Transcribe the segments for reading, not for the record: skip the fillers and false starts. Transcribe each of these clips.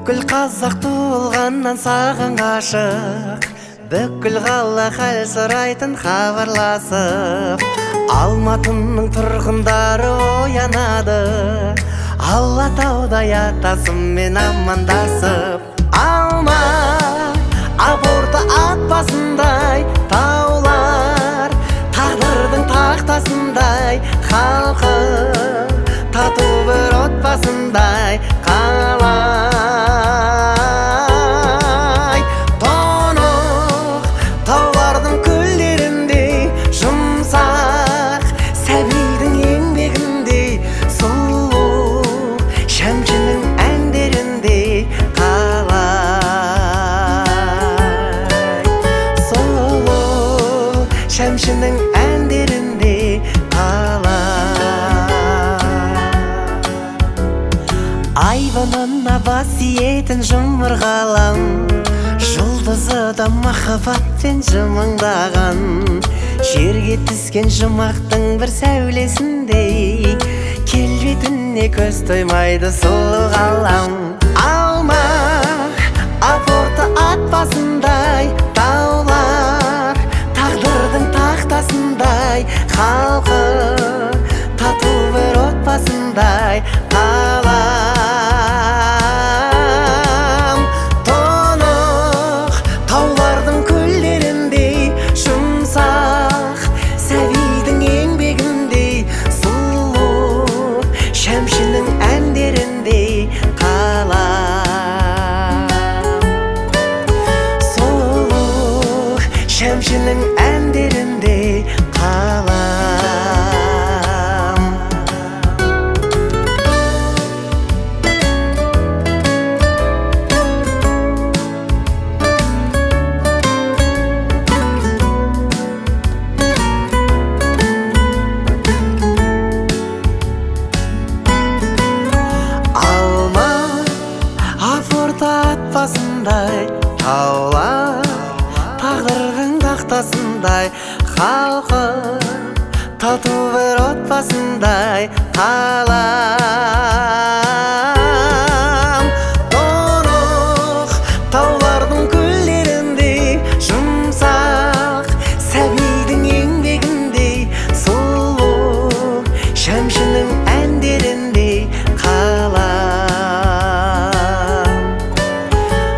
Бүкіл қазақ туылғаннан саған ғашық, бүкіл қала хәл сұрайтын хабарласып, Алматының тұрғындары оянады, Алатаудай атасымен амандасып. Алма апорты ат басындай таулар, тағдырдың тақтасындай халқы, тату бір отбасындай қалай. Тұнық таулардың көлдеріндей жұмсақ, сәбидің еңбегіндей сұлу, шәмшінің әндеріндей қалай. Сұлу шәмшінің әндеріндей қалай. Айбынына бас иетін жұмыр ғалам, жұлдызы да махаббатпен жымыңдаған, жерге түскен жұмақтың бір сәулесіндей, келбетіне көз тоймайды сұлу ғалам. Алма апорты ат басындай таулар, тағдырдың тақтасындай халқы, тату бір отбасындай қалай. Тұнық таулардың көлдеріндей жұмсақ, сәбидің еңбегіндей сұлу, шәмшінің әндеріндей қалай. Сұлу шәмшінің әндеріндей қалай. Таулар, тағдырдың тақтасындай халқы, тату бір отбасындай қалам. Тұнық таулардың көлдеріндей жұмсақ, сәбидің еңбегіндей сұлу, шәмшінің әндеріндей қалам.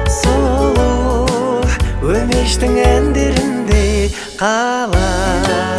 Өмештің әндеріндей қалай.